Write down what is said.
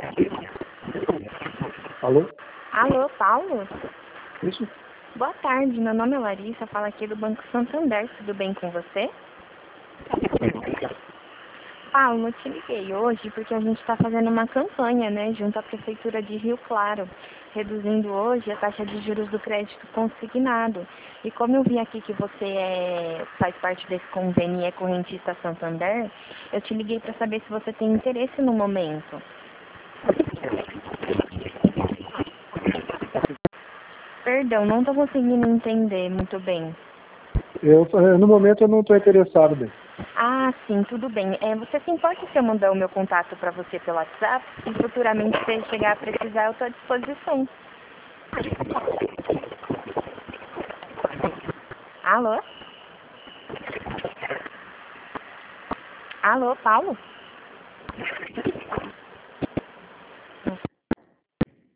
Alô? Alô, Paulo? Isso? Boa tarde, meu nome é Larissa, falo aqui do Banco Santander, tudo bem com você? Paulo, eu te liguei hoje porque a gente está fazendo uma campanha, né, junto à Prefeitura de Rio Claro, reduzindo hoje a taxa de juros do crédito consignado. E como eu vi aqui que você faz parte desse convênio e é correntista Santander, eu te liguei para saber se você tem interesse no momento. Perdão, não estou conseguindo entender muito bem. No momento eu não estou interessado, bem. Ah, sim, tudo bem. Você se importa se eu mandar o meu contato para você pelo WhatsApp? E futuramente, se ele chegar a precisar, eu estou à disposição. Alô? Alô, Paulo?